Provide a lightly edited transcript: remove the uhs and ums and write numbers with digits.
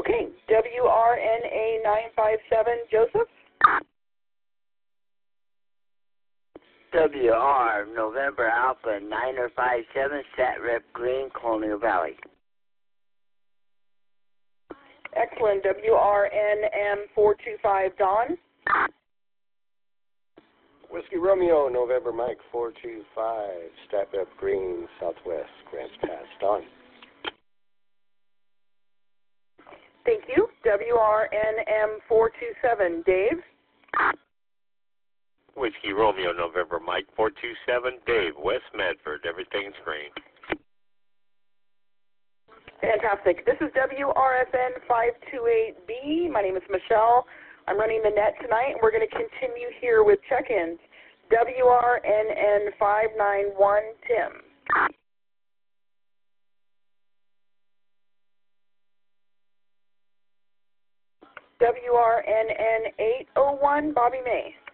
Okay, WRNA 957, Joseph. WR November Alpha 9057, Sat Rep Green, Colonial Valley. Excellent. WRNM 425, Don. Whiskey Romeo, November Mike 425, Stat Rep Green, Southwest, Grants Pass, Don. Thank you. WRNM 427, Dave. Whiskey Romeo, November Mike 427, Dave, West Medford, everything's green. Fantastic. This is WRFN 528B. My name is Michelle. I'm running the net tonight, and we're going to continue here with check-ins. WRNN 591, Tim. WRNN 801, Bobby May.